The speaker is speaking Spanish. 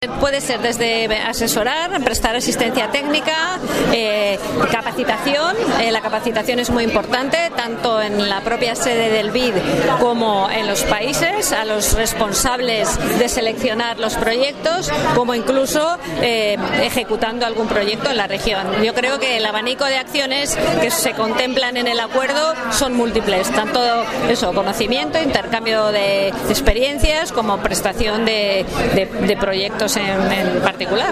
Puede ser desde asesorar, prestar asistencia técnica, capacitación. La capacitación es muy importante, tanto en la propia sede del BID como en los países, a los responsables de seleccionar los proyectos, como incluso ejecutando algún proyecto en la región. Yo creo que el abanico de acciones que se contemplan en el acuerdo son múltiples, tanto conocimiento, intercambio de experiencias, como prestación de proyectos en particular.